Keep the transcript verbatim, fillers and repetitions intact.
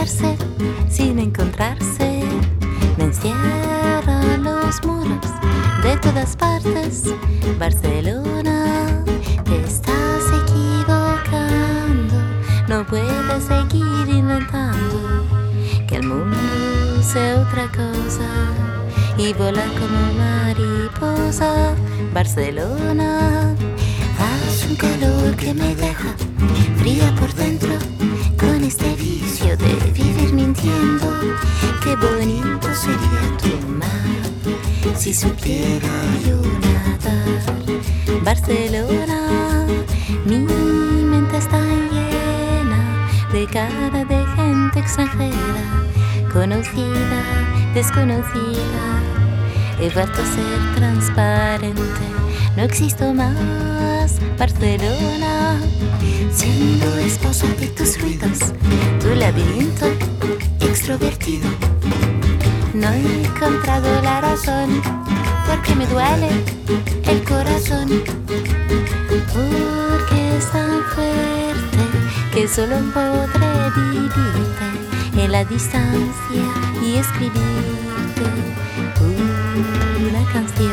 perderse sin encontrarse. Me encierran los muros de todas partes. Barcelona, te estás equivocando. No puedes seguir inventando que el mundo sea otra cosa y volar como mariposa. Barcelona, hace un calor que me deja fría por dentro, con este vicio de vivir mintiendo. Qué bonito sería tu mar si supiera yo nadar. Barcelona, mi mente está llena de cara de gente extranjera, conocida, desconocida. He vuelto a ser transparente, no existo más. Barcelona, siendo esposa de tus ruidos, tu laberinto extrovertido. No he encontrado la razón, porque me duele el corazón, porque es tan fuerte que solo podré vivirte en la distancia y escribirte una canción.